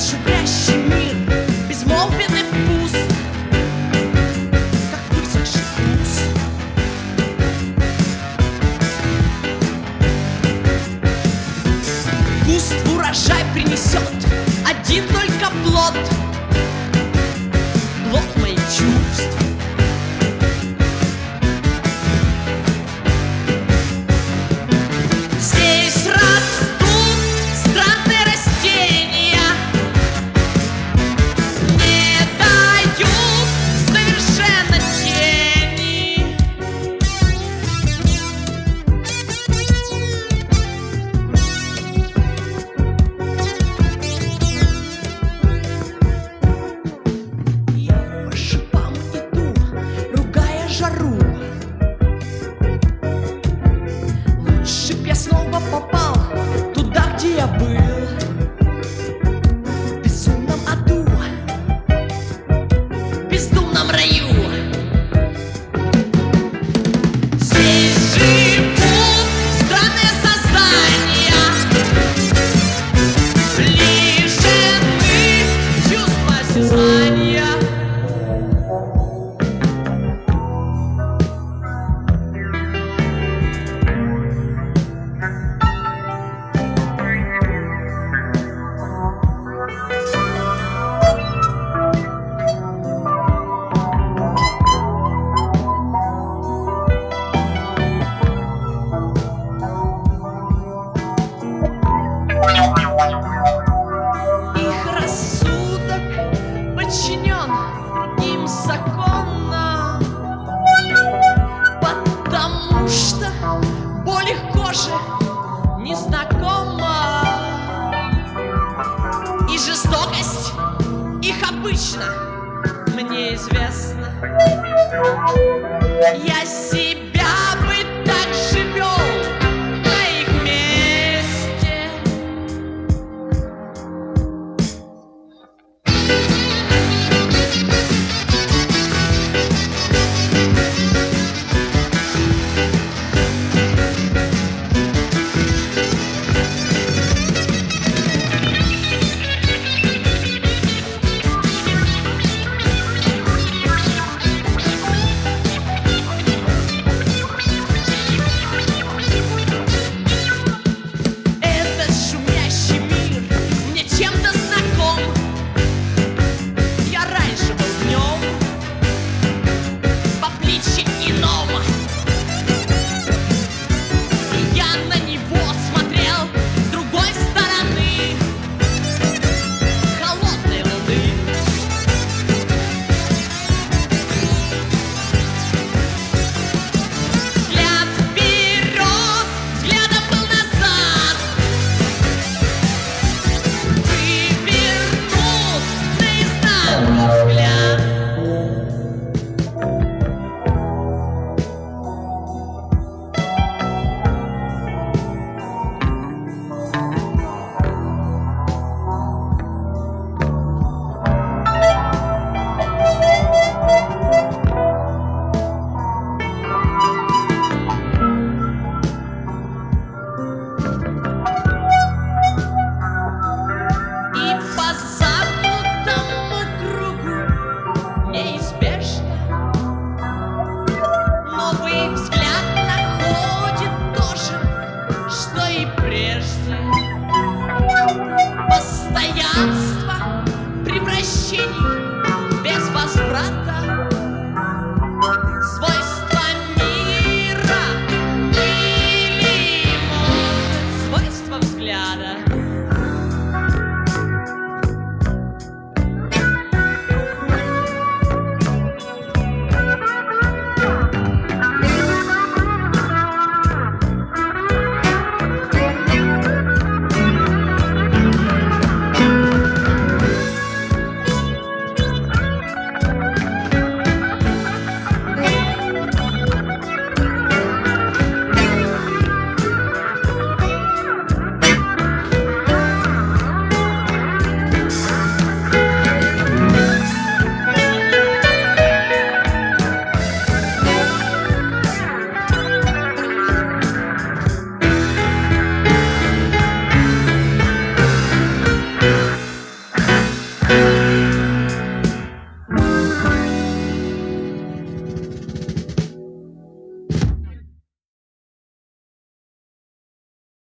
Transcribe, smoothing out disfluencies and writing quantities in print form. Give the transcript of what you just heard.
шумящий мир безмолвен и пуст, как высохший куст. Куст урожай принесет один только плод, плод моих чувств. Здесь растут странные растения, не дают совершенно тени. Я по шипам иду, ругая жару. Лучше б я снова попал туда, где я был, в безумном аду, в бездумном раю. Здесь живут странные создания, лишены чувства осязания. Их рассудок подчинен другим законам, потому что боль их кожи незнакома, и жестокость их обычно мне известна. Я